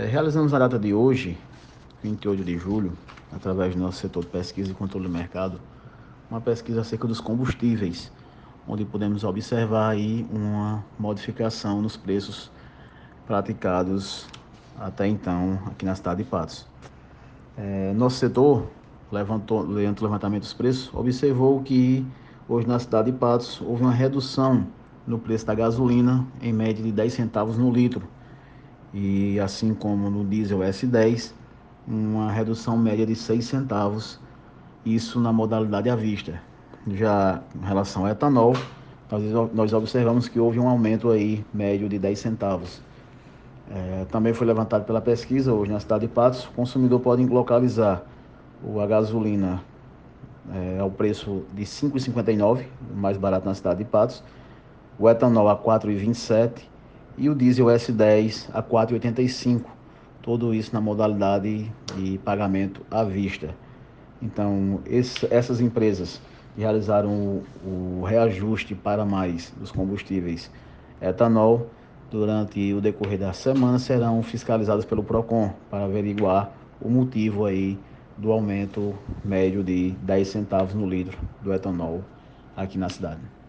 Realizamos na data de hoje, 28 de julho, através do nosso setor de pesquisa e controle do mercado, uma pesquisa acerca dos combustíveis, onde podemos observar aí uma modificação nos preços praticados até então aqui na cidade de Patos. Nosso setor, durante o levantamento dos preços, observou que hoje na cidade de Patos houve uma redução no preço da gasolina em média de 10 centavos no litro, e assim como no diesel S10, uma redução média de 6 centavos, isso na modalidade à vista. Já em relação ao etanol, nós observamos que houve um aumento aí médio de 10 centavos. Também foi levantado pela pesquisa hoje na cidade de Patos, o consumidor pode localizar a gasolina ao preço de R$ 5,59, o mais barato na cidade de Patos, o etanol a R$ 4,27 e o diesel S10 a R$ 4,85, tudo isso na modalidade de pagamento à vista. Então, essas empresas realizaram o reajuste para mais dos combustíveis etanol. Durante o decorrer da semana serão fiscalizadas pelo PROCON para averiguar o motivo aí do aumento médio de 10 centavos no litro do etanol aqui na cidade.